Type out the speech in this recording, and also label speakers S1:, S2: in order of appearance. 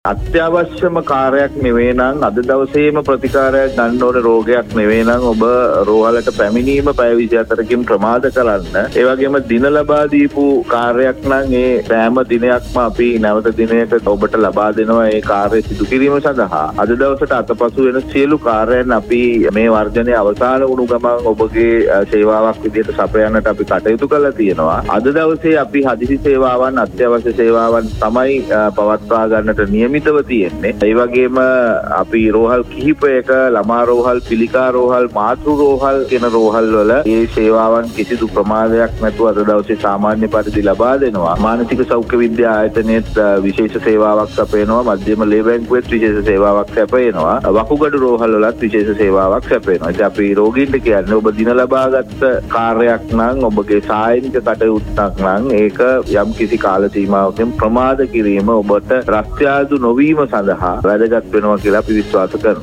S1: අත්‍යවශ්‍යම කාර්යයක් නෙවෙයි නම් අද දවසේම ප්‍රතිකාරයක් ගන්න ඕන රෝගයක් නෙවෙයි නම් ඔබ රෝහලට පැමිණීම පැය 24කින් ප්‍රමාද කරන්න. ඒ වගේම දින ලබා දීපු කාර්යයක් නම් ඒ සෑම දිනයක්ම අපි නැවත දිනයකට ඔබට ලබා දෙනවා ඒ කාර්ය සිදු කිරීම සඳහා. අද දවසට අතපසු වෙන සියලු කාර්යයන් අපි මේ වර්ජනයේ අවසාන වුණු ගමන් ඔබගේ සේවාවක් විදිහට සපයන්නට අපි කටයුතු කරලා තියෙනවා. අද දවසේ අපි හදිසි සේවාවන් අත්‍යවශ්‍ය සේවාවන් තමයි පවත්වා ගන්නට නියමිතව තියෙන්නේ. ඒ වගේම අපි රෝහල් කිහිපයක ළමා රෝහල්, පිළිකා රෝහල්, මාතෘ රෝහල් කියන රෝහල් වල මේ සේවාවන් කිසිදු ප්‍රමාදයක් නැතුව අද දවසේ සාමාන්‍ය පරිදි ලබා දෙනවා. මානසික සෞඛ්‍ය විද්‍යා ආයතනයේත් විශේෂ සේවාවක් සපයනවා. මධ්‍යම ලේ බැංකුවේත් විශේෂ සේවාවක් සපයනවා. වකුගඩු රෝහල් වලත් විශේෂ සේවාවක් සපයනවා. ඉතින් අපි රෝගීන්ට කියන්නේ ඔබ දින ලබාගත් කාර්යයක් නම් ඔබගේ සායනික කටයුත්තක් නම් ඒක යම් කිසි කාල සීමාවකින් ප්‍රමාද කිරීම ඔබට රස්තියාදු නොවීම සඳහා වැදගත් වෙනවා කියලා අපි විශ්වාස කරනවා.